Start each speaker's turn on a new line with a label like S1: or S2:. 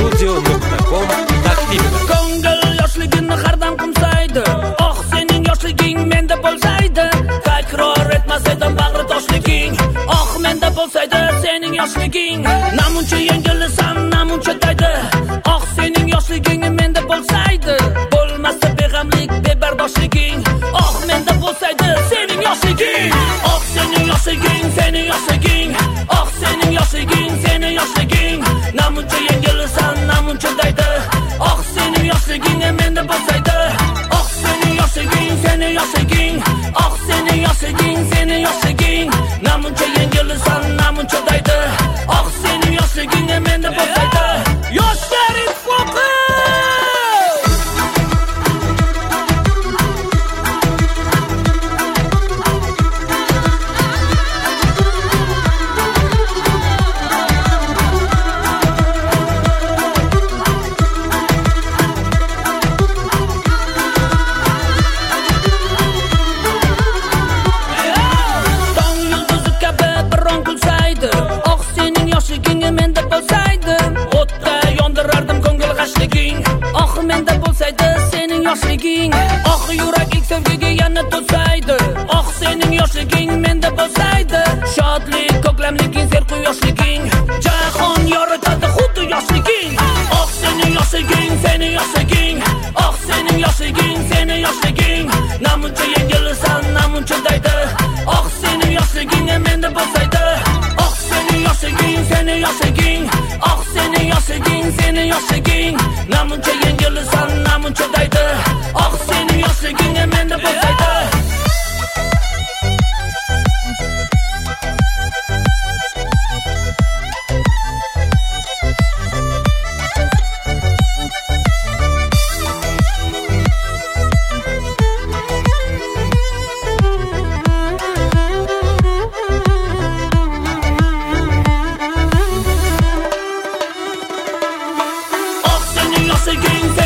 S1: studio.com taqdimida.
S2: Ko'ngil yoshligini hardam qumsaydi. Oh, sening yoshliging menda bo'lsaydi, takror etmasaydim bag'ri toshliging. Oh, menda bo'lsaydi sening yoshliging, namuncha yengilisam, namuncha daydi. Oh, sening yoshliging menda bo'lsaydi, bo'lmasa beg'amlik, bebardoshliging. Oh, menda bo'lsaydi sening yoshliging. Oh, sening yoshliging, sening yoshliging. Oh, sening yoshliging, sening yoshliging, namuncha yengilisam, namuncha daydi. Oh, sening yoshliging menda bo'lsaydi. Oh, sening yoshliging, sening yoshliging. Oh, sening yoshliging, sening yoshliging, namuncha yengilisam, namuncha daydi. Oh, sening yoshliging menda bo'lsaydi. Yoshlar ittifoqi! Menda bo'lsaydi, o'tda yondirardim ko'ngil g'ashliging. Oh, menda bo'lsaydi sening yoshliging. Oh, yuraking sevgiga yana to'saydi. Oh, sening yoshliging menda bo'lsaydi, shodlik, ko'klamliging, serqu yoshliging. Jahon yoritadi xuddi yoshliging. Oh, sening yoshliging, sening yoshliging. Oh, sening yoshliging, sening yoshliging, namuncha yengilisam, namuncha daydi. Oh, sening yoshliging menda bo'lsaydi. Oh, sening yoshliging, sening yoshliging. Oh, sening yoshliging, sening yoshliging, namuncha yengilisam, namuncha daydi. Oh, sening yoshliging menda bo'lsaydi. Yoshliging,